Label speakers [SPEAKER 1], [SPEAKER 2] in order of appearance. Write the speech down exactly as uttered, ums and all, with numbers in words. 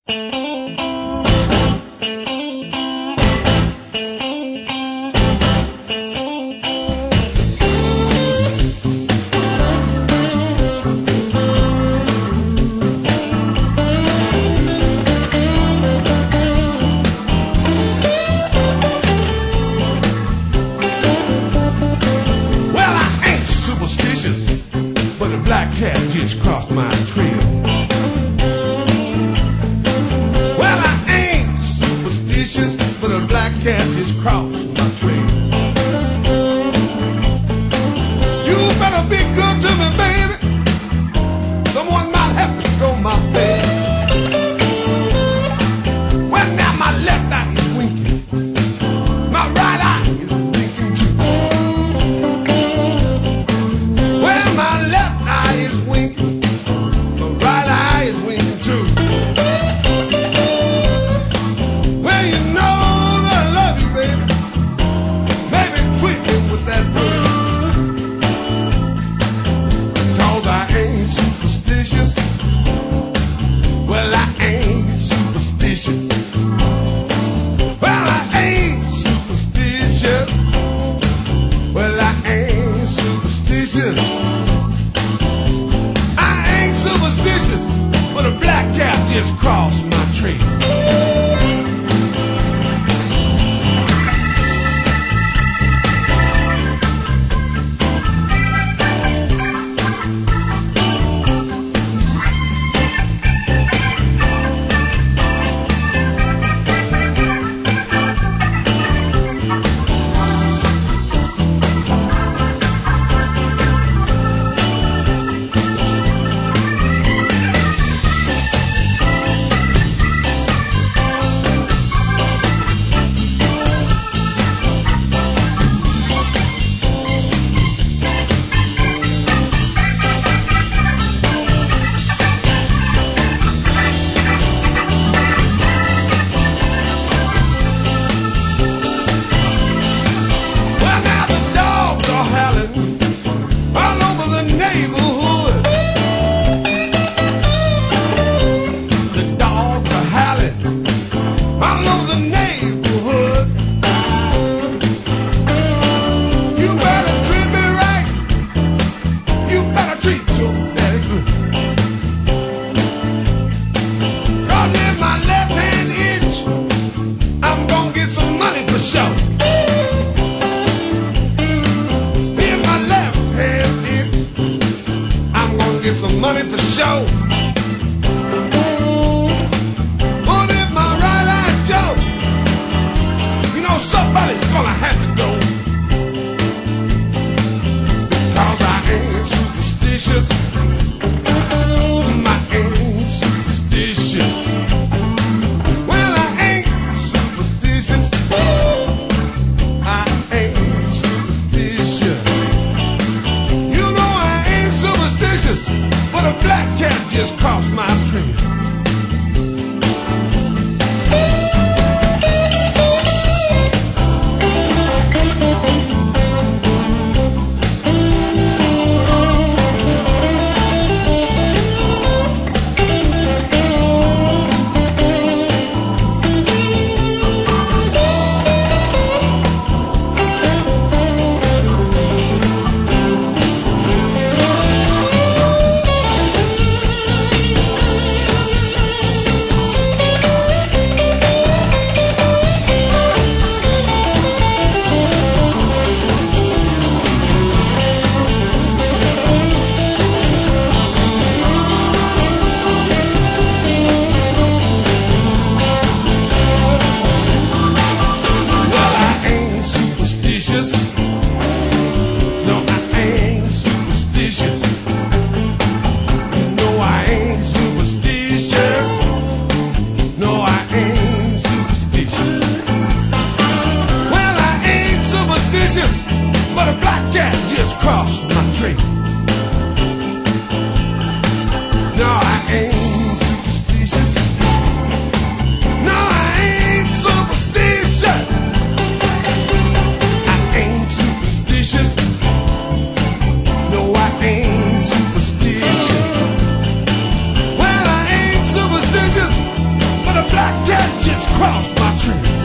[SPEAKER 1] But a black cat just crossed my trail. Well, I ain't superstitious, but a black cat just crossed my trail. You better be good to me, baby. Someone might have to go my way. Well, now my left eye is winking, my right eye is blinking too. Well, my left eye is winking, my right eye is winking too. Well, you know that I love you, baby. Baby, treat me with that word. 'Cause I ain't superstitious. Well, I ain't superstitious. Well, I ain't superstitious. Well, I ain't superstitious. I ain't superstitious, but a black cat just crossed my trail. Money for show. But if my right eye Joe, you know somebody's gonna have to go. Because I ain't superstitious. I ain't superstitious. Well, I ain't superstitious. I ain't superstitious. You know I ain't superstitious, but a black cat just crossed my trail. No, I ain't superstitious. You know I ain't superstitious. No, I ain't superstitious. Well, I ain't superstitious, but a black cat just crossed my trail. No, I ain't superstitious. No, I ain't superstitious. No, I ain't superstitious. Well, I ain't superstitious, cross my trail.